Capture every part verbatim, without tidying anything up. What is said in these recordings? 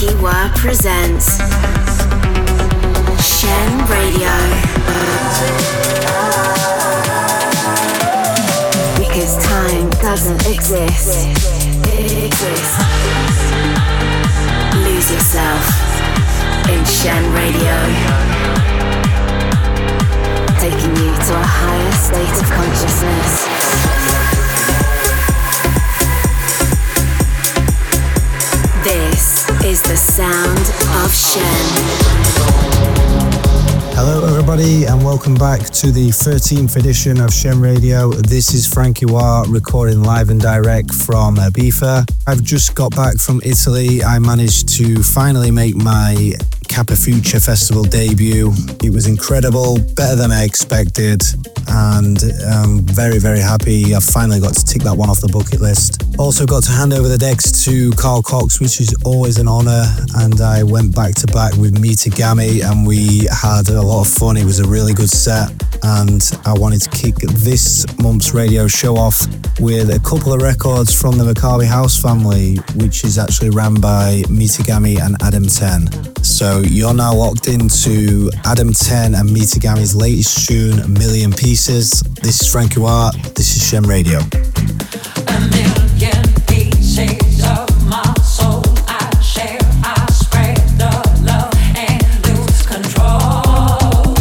Frankie Wah presents Shen Radio. Because time doesn't exist. It exists. Lose yourself in Shen Radio. Taking you to a higher state of consciousness. This is the sound of Shen. Hello everybody and welcome back to the thirteenth edition of Shen Radio. This is Frankie Wah recording live and direct from Ibiza. I've just got back from Italy. I managed to finally make my Kappa Future Festival debut. It was incredible, better than I expected, and I'm very, very happy. I've finally got to tick that one off the bucket list. Also got to hand over the decks to Carl Cox, which is always an honour, and I went back to back with Mitagami and we had a lot of fun. It was a really good set, and I wanted to kick this month's radio show off with a couple of records from the Maccabi House family, which is actually ran by Mitagami and Adam ten. So you're now locked into Adam ten and Mitagami's latest tune, A Million Pieces. This is Frankie Wah, this is Shen Radio. A million pieces of my soul I share, I spread the love and lose control.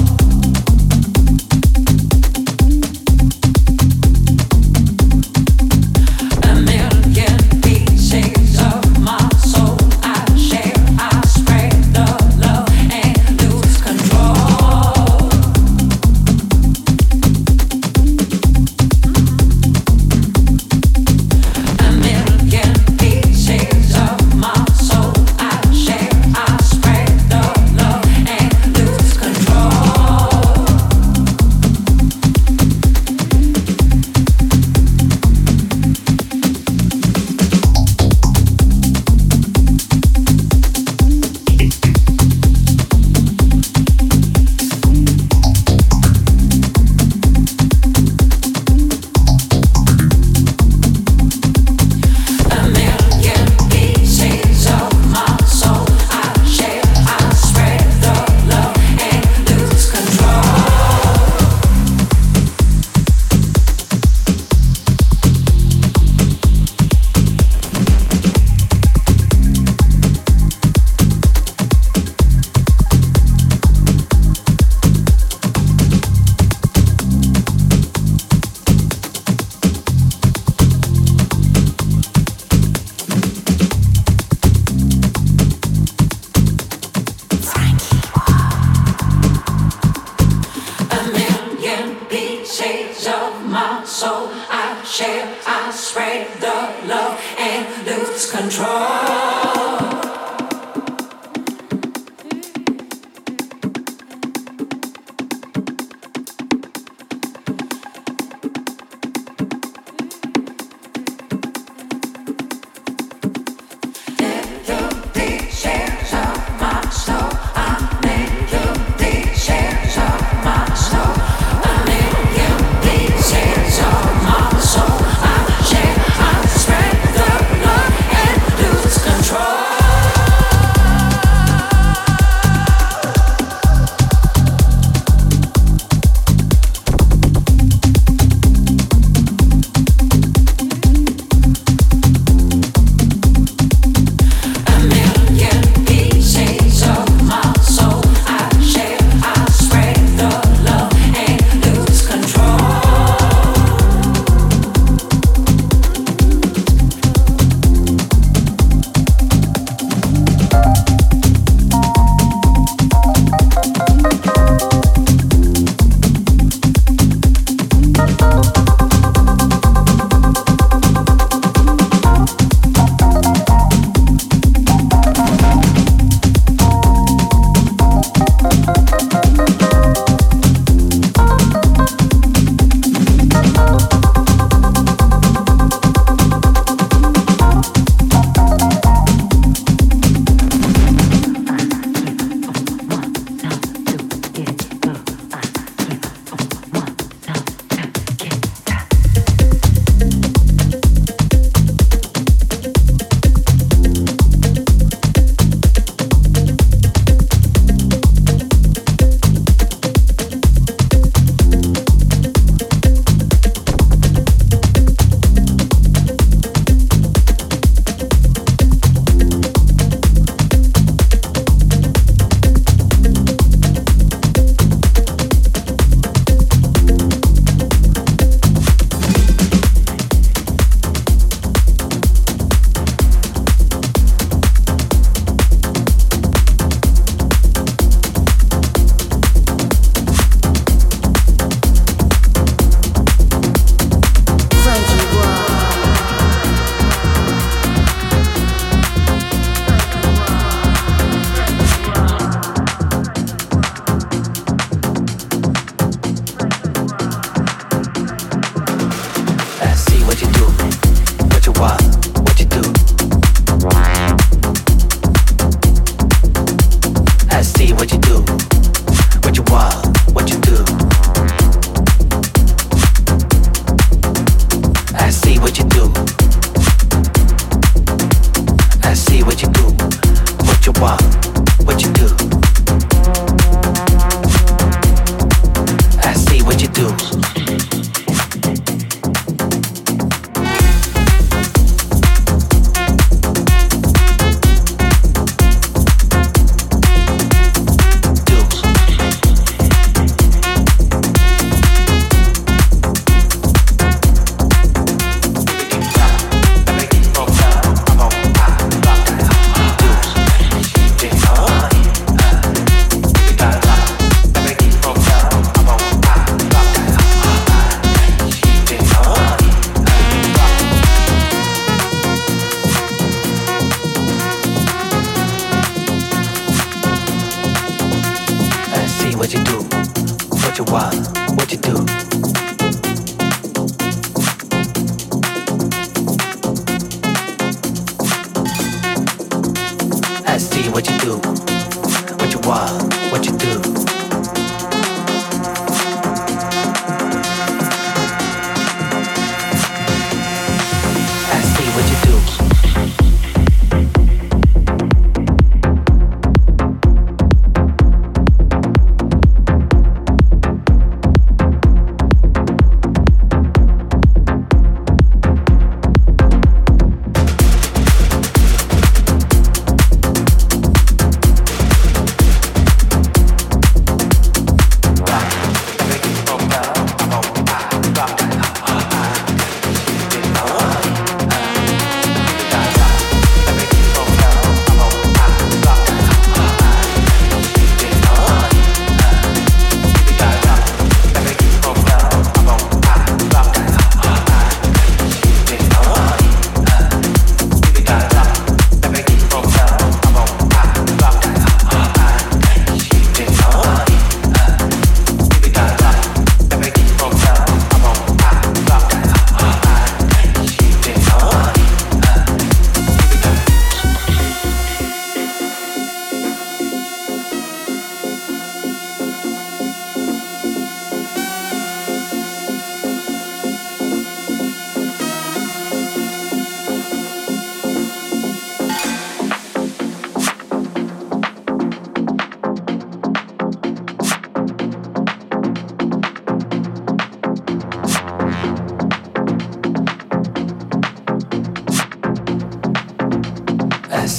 A million pieces of my soul I share, I spread the love and lose control. A million pieces of my soul I share, I spread the love and lose control. A million pieces of my soul I share, I spread the love and lose control. A million pieces of my soul I share, I spread the love and lose control. Million pieces of my soul, a million pieces of my soul, a million pieces of my soul I share, I spread the love and lose control.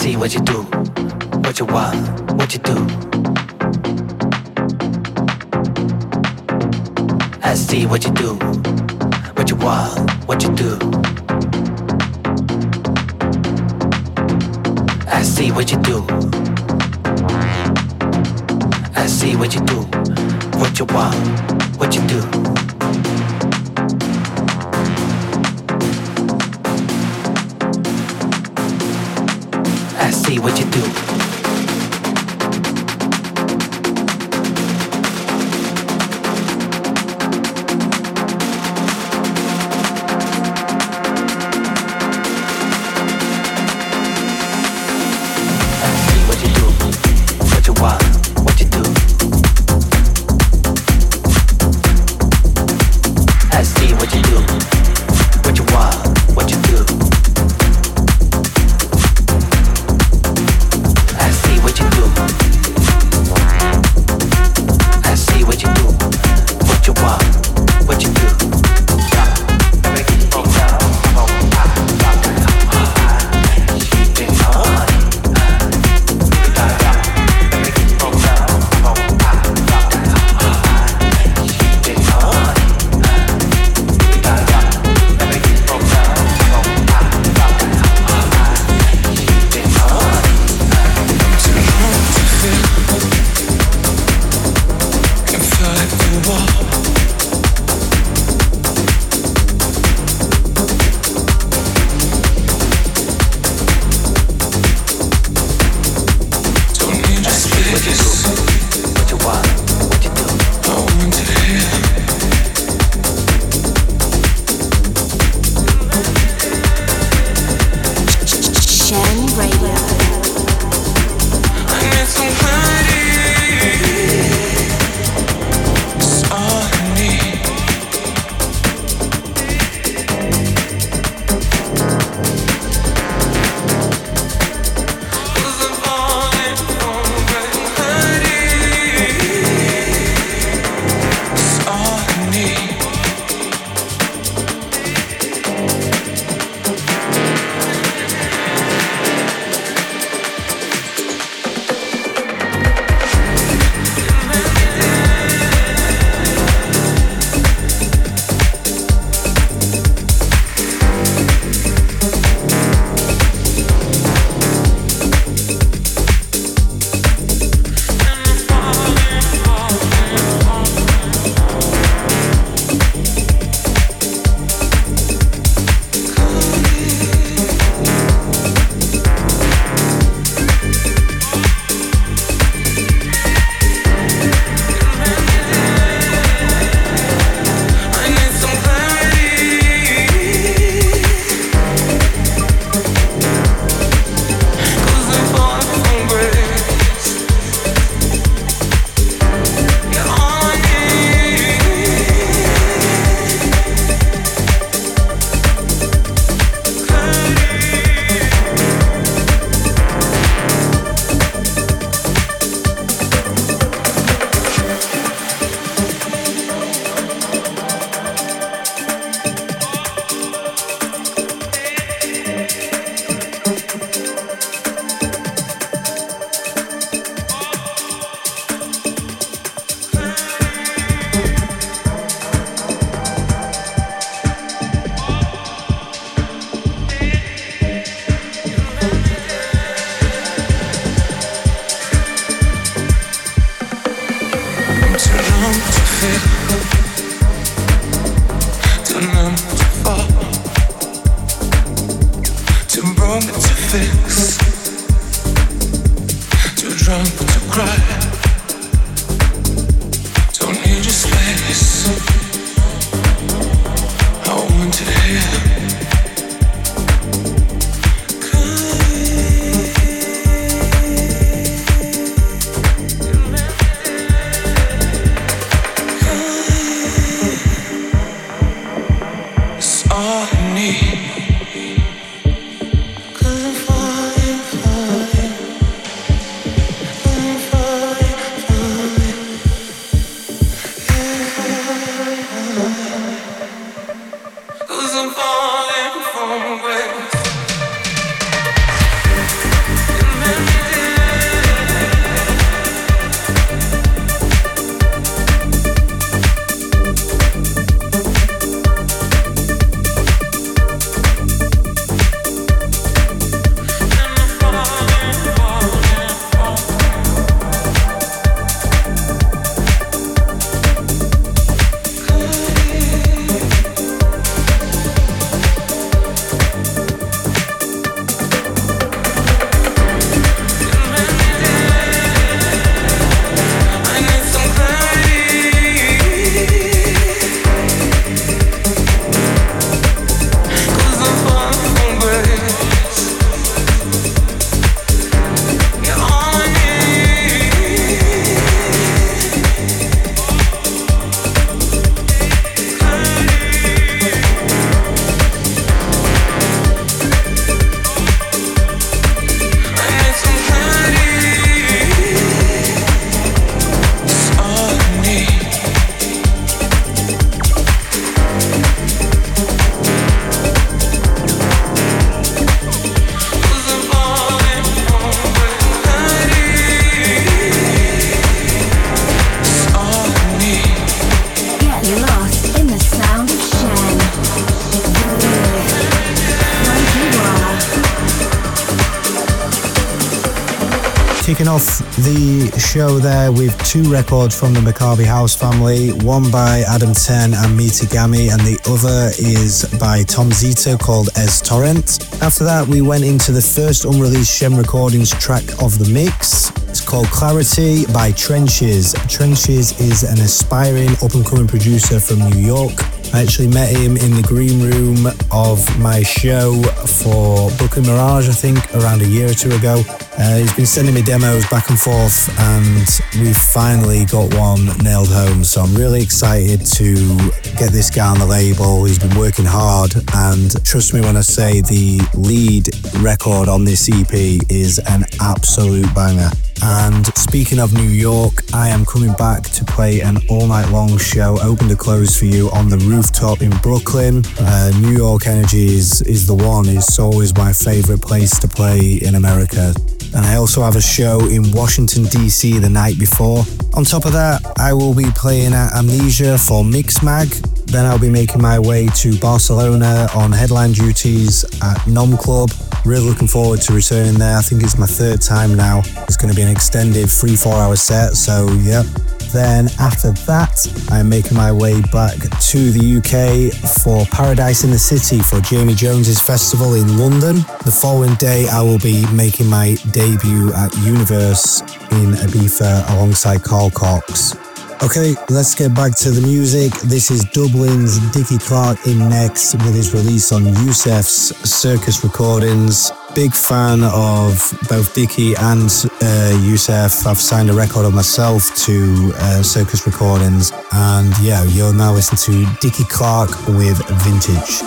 see what you do, what you want, what you do. I see what you do, what you want, what you do. I see what you do. I see what you do, what you want, what you do. I see what you do. Kicking off the show there with two records from the Maccabi House family, one by Adam ten and Mita Gami, and the other is by Tom Zita called Ez Torrent. After that, we went into the first unreleased Shem Recordings track of the mix. It's called Clarity by Trenches. Trenches is an aspiring up-and-coming producer from New York. I actually met him in the green room of my show for Brooklyn Mirage, I think, around a year or two ago. Uh, he's been sending me demos back and forth, and we've finally got one nailed home. So I'm really excited to get this guy on the label. He's been working hard, and trust me when I say the lead record on this E P is an absolute banger. And speaking of New York, I am coming back to play an all-night long show, open to close for you on the rooftop in Brooklyn. Uh, New York energy is, is the one. It's always my favorite place to play in America. And I also have a show in Washington, D C the night before. On top of that, I will be playing at Amnesia for Mixmag. Then I'll be making my way to Barcelona on headline duties at Nom Club. Really looking forward to returning there. I think it's my third time now. It's going to be an extended three, four hour set. So, yeah. Then after that, I'm making my way back to the U K for Paradise in the City for Jamie Jones's festival in London. The following day, I will be making my debut at Universe in Ibiza alongside Carl Cox. Okay, let's get back to the music. This is Dublin's Dickie Clark in next with his release on Yusef's Circus Recordings. Big fan of both Dickie and uh, Yusef. I've signed a record of myself to uh, Circus Recordings. And yeah, you'll now listen to Dickie Clark with Vintage.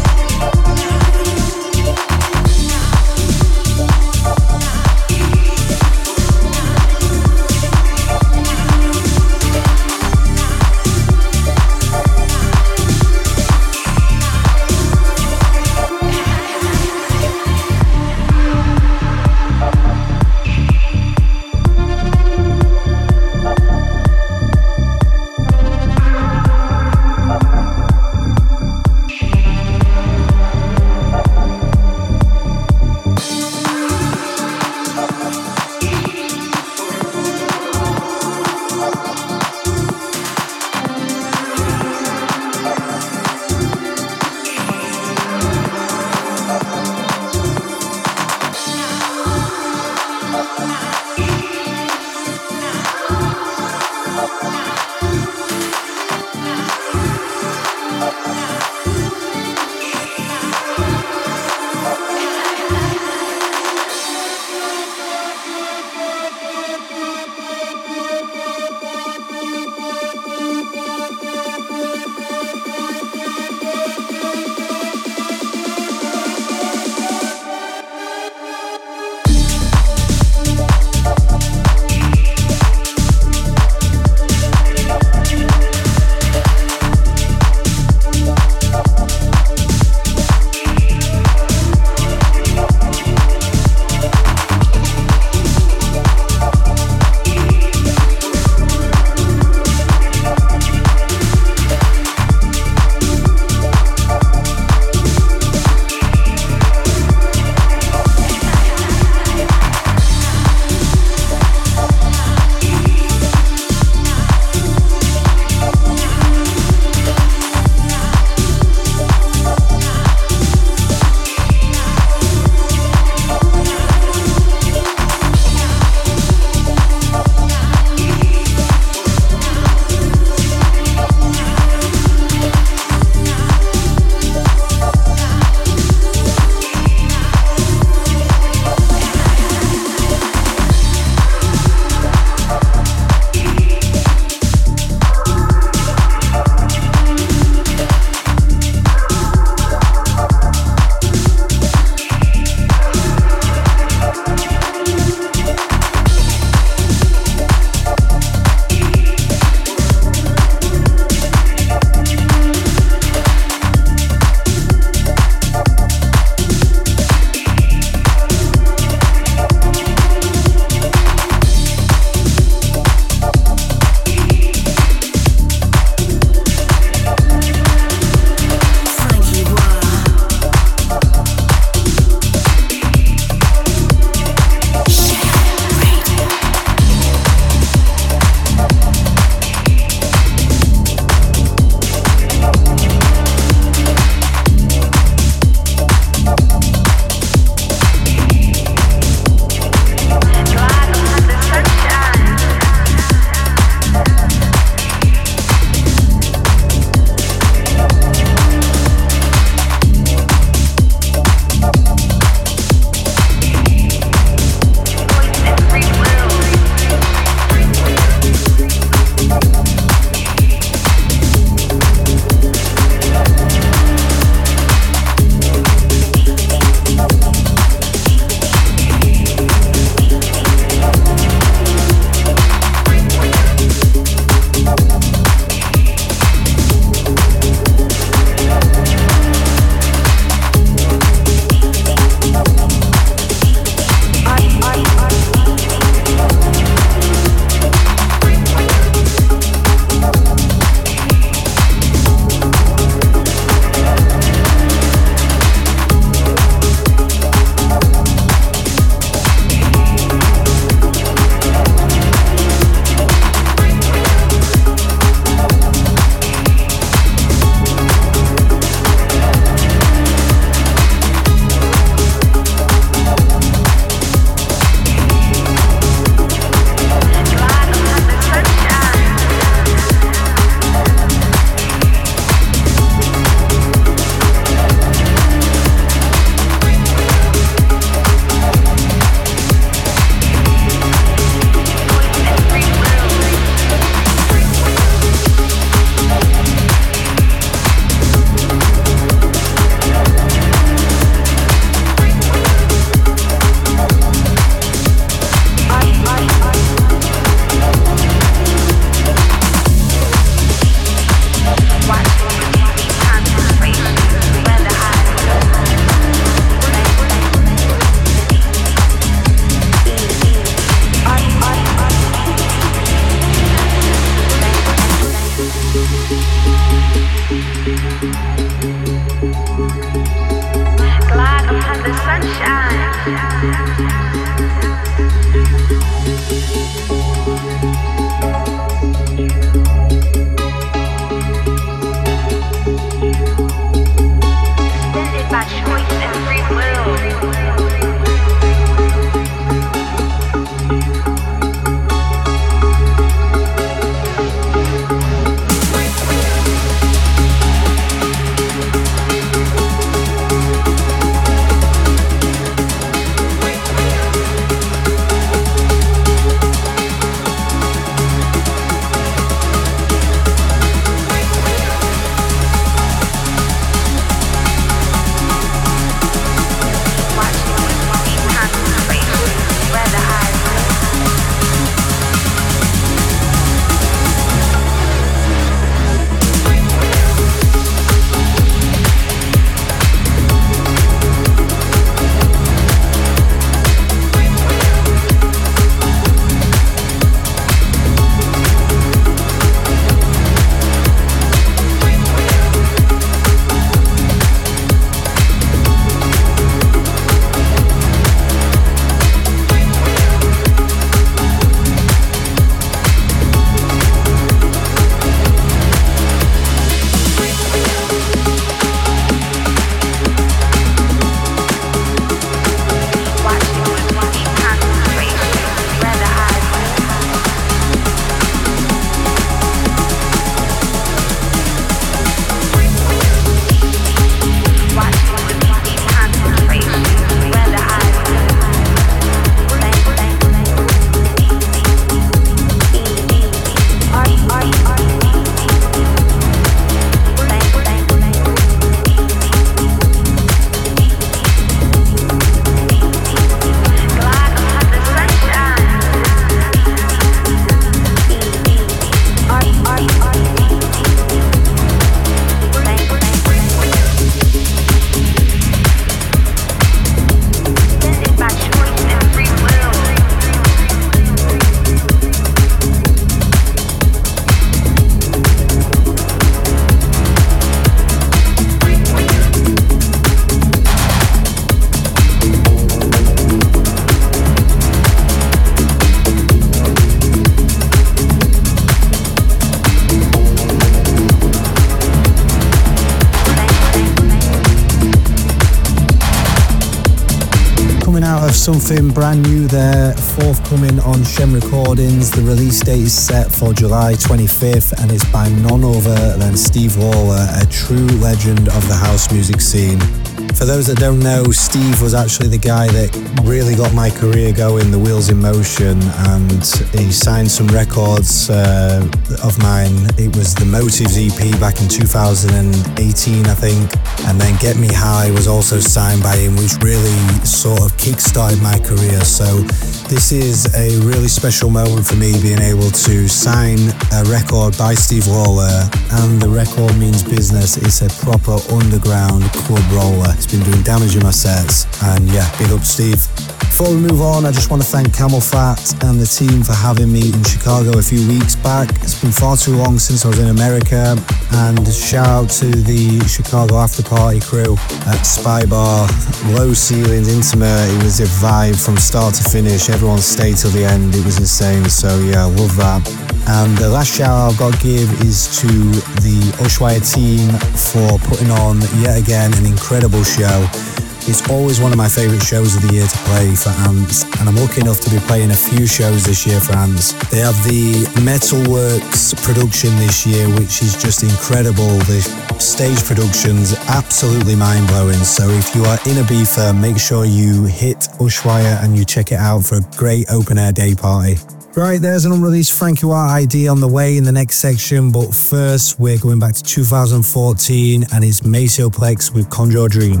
Of something brand new there, forthcoming on Shem Recordings. The release date is set for July twenty-fifth and it's by none other than Steve Lawler, a true legend of the house music scene. For those that don't know, Steve was actually the guy that really got my career going, the wheels in motion, and he signed some records uh, of mine. It was the Motives E P back in two thousand eighteen, I think, and then Get Me High was also signed by him, which really sort of kick-started my career. So this is a really special moment for me, being able to sign a record by Steve Lawler, and the record means business. It's a proper underground club roller. It's been doing damage in my sets, and yeah, big up Steve. Before we move on, I just want to thank Camel Fat and the team for having me in Chicago a few weeks back. It's been far too long since I was in America, and shout out to the Chicago After Party crew at Spy Bar. Low ceilings, intimate, it was a vibe from start to finish. Everyone stayed till the end, it was insane, so yeah, I love that. And the last shout out I've got to give is to the Ushuaia team for putting on yet again an incredible show. It's always one of my favourite shows of the year to play for Ants, and I'm lucky enough to be playing a few shows this year for Ants. They have the Metalworks production this year, which is just incredible. The stage production's absolutely mind-blowing, so if you are in Ibiza, make sure you hit Ushuaia and you check it out for a great open-air day party. Right, there's an unreleased Frankie Wah I D on the way in the next section, but first we're going back to two thousand fourteen and it's Maceo Plex with Conjure Dream.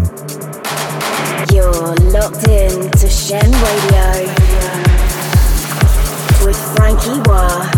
You're locked in to Shem Radio with Frankie Wah.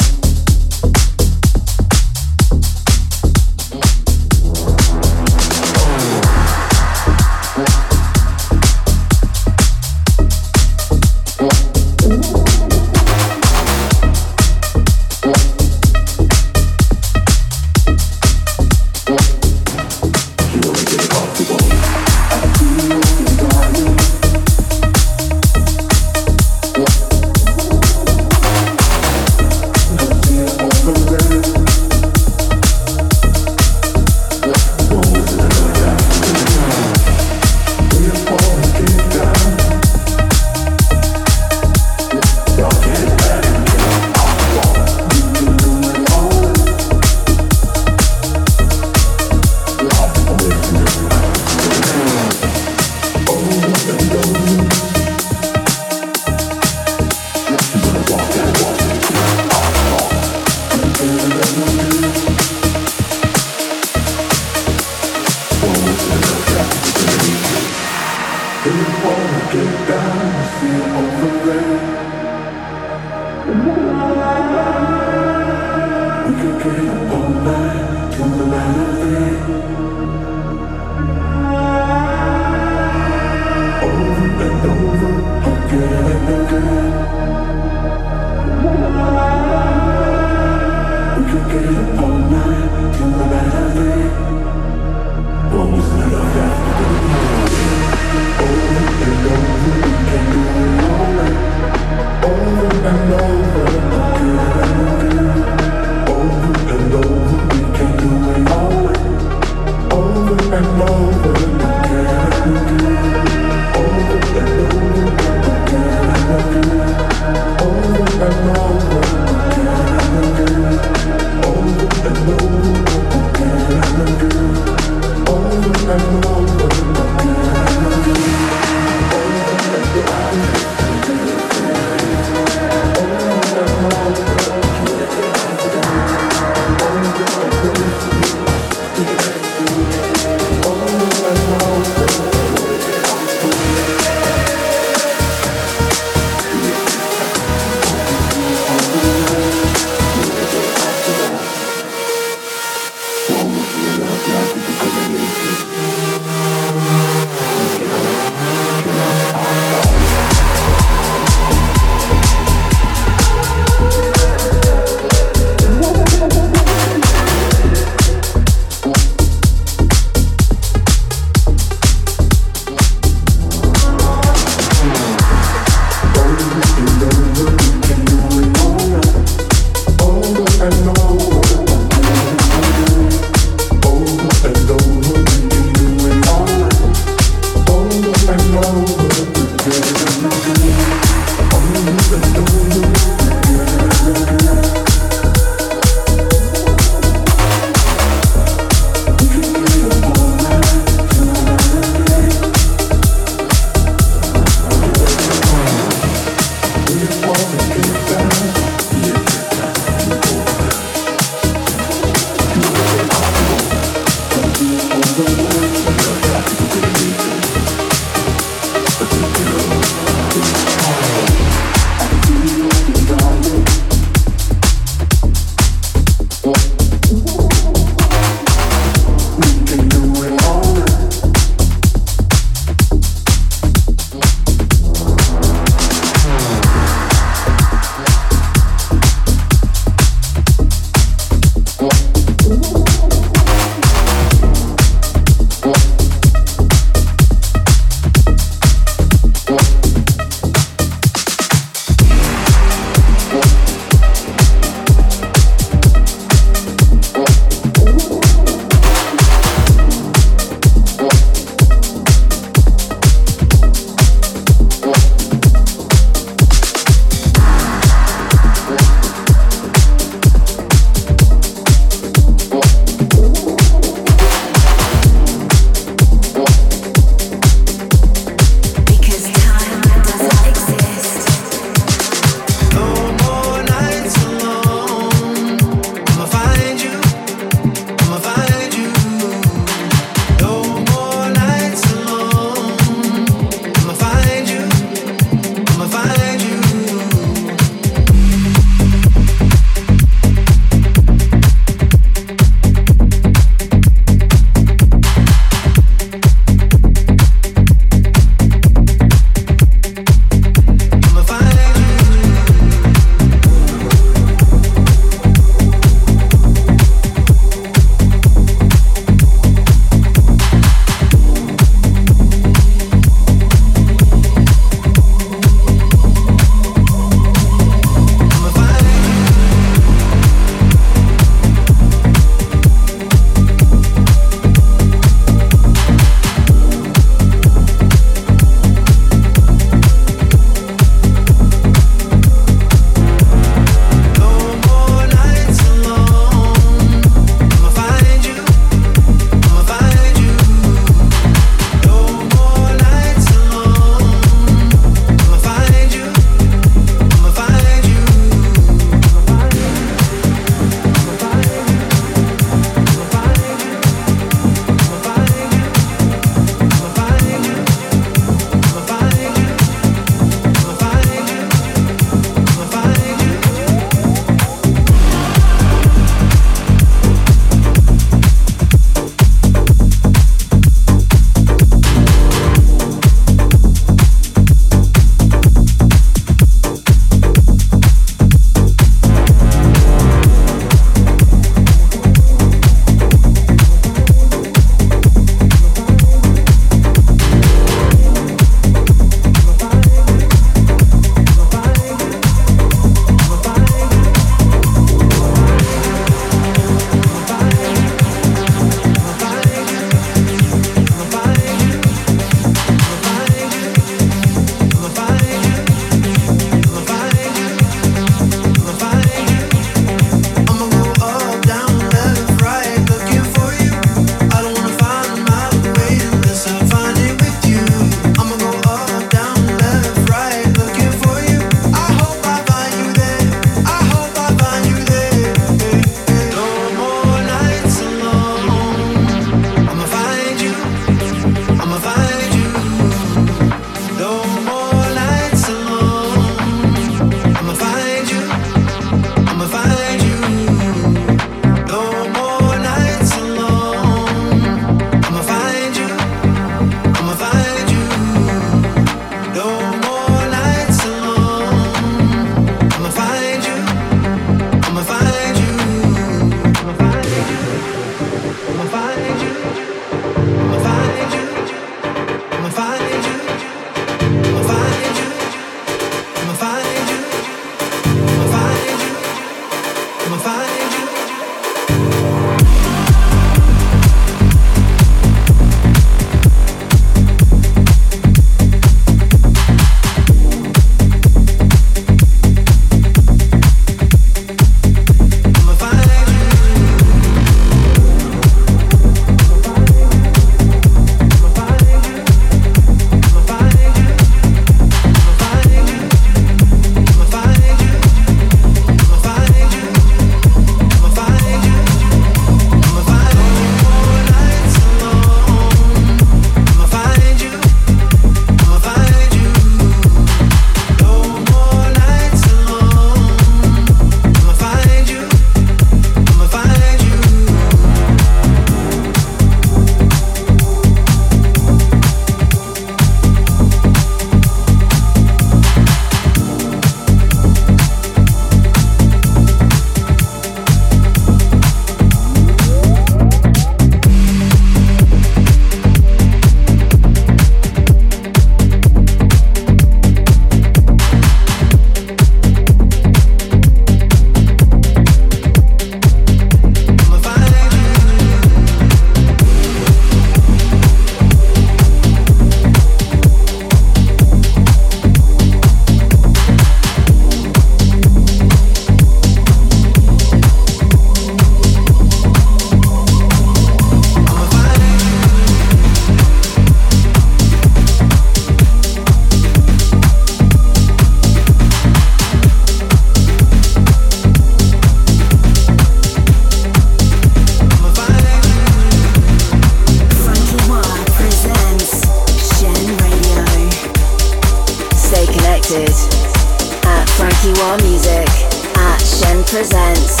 presents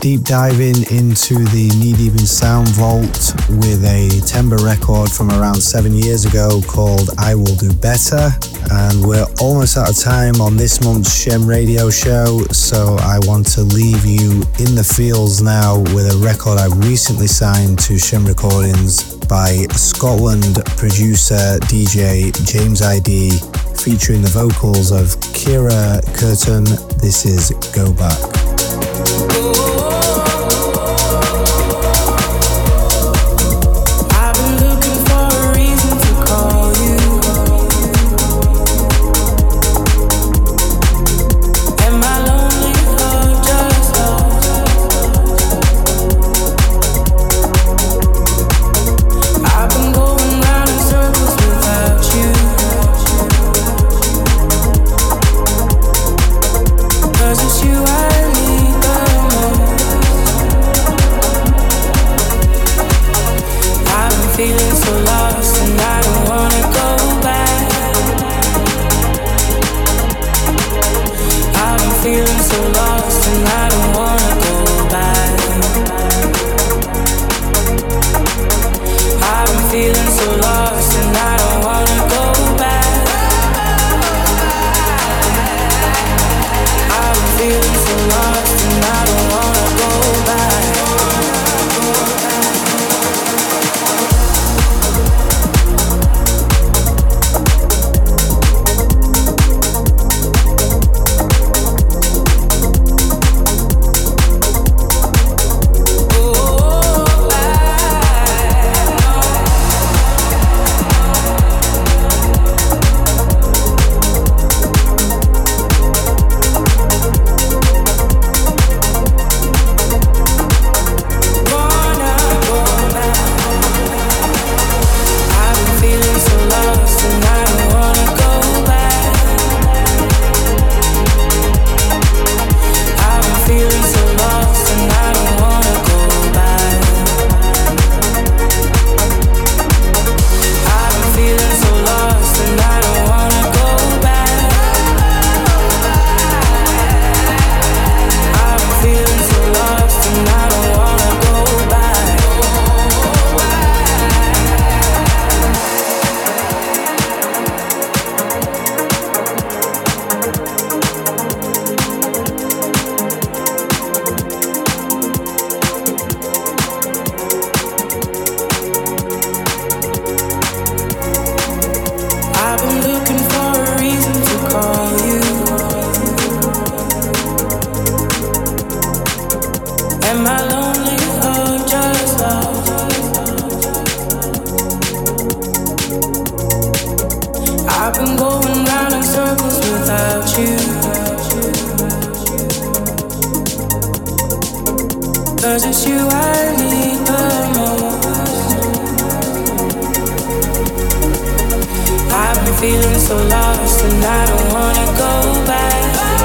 deep diving into the Knee Deep in Sound vault with a Timber record from around seven years ago called I Will Do Better. And we're almost out of time on this month's Shem Radio show, so I want to leave you in the feels now with a record I recently signed to Shem Recordings by Scotland producer D J James I D, featuring the vocals of Kira Curtin. This is Go Back.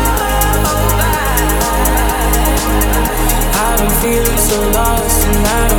Feeling so lost and I don't